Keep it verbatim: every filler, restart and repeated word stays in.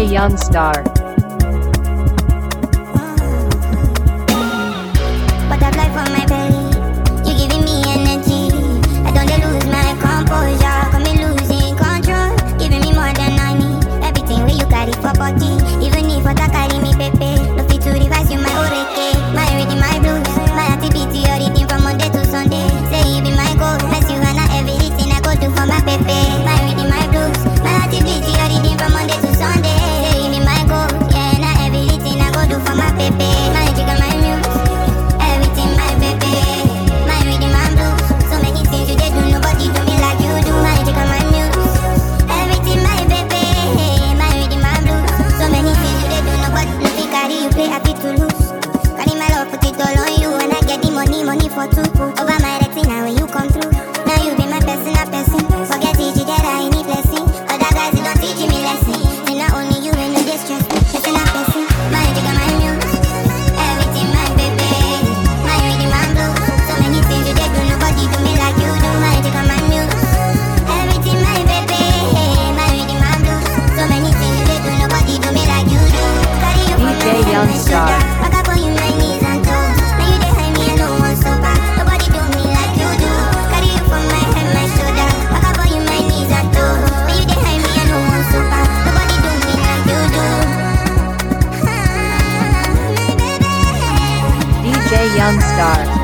Youngstar. Butterfly from my belly, you giving me energy. I don't dey lose my composure, got me losing control. Giving me more than I need, everything where you carry for body. Even if what I carry me pepe, no fit to revise you my oreke. My reading, my blues, my activity, your reading from Monday to Sunday. Say you be my goal, bless you and everything I go do for my pepe. My reading, my blues, my activity, your reading from Monday to Sunday. Say you be my goal, yeah, and everything I go do for my pepe. My jigga, my muse, everything my baby. My reading, my blues, so many things you did do, nobody do me like you do. My jigga, my muse, everything my baby. My reading, my blues, so many things you did do, nobody no fit carry you play happy to lose. Carry my love, put it all on you, and I get the money, money for two. Over my retina when you come through. Now you be my personal person. Forget it, you get I need blessing. Other guys you don't teach me lesson. And not only you and no distress, personal person. My jigga, my muse, everything my baby. My reading, my blues, so many things you did do, nobody do me like you do. My jigga, my muse, everything my baby. My reading, my blues, so many things you did do, nobody do me like you do. Carry you from D J my head, my Youngstar. shoulder. Back up on you, my knees and toes. Now you behind me and no one sober. Nobody do me like you do. Carry you from my head, my shoulder. Back up on you, my knees and toes. Now you behind me and no one sober. Nobody do me like you do. My baby. D J Youngstar.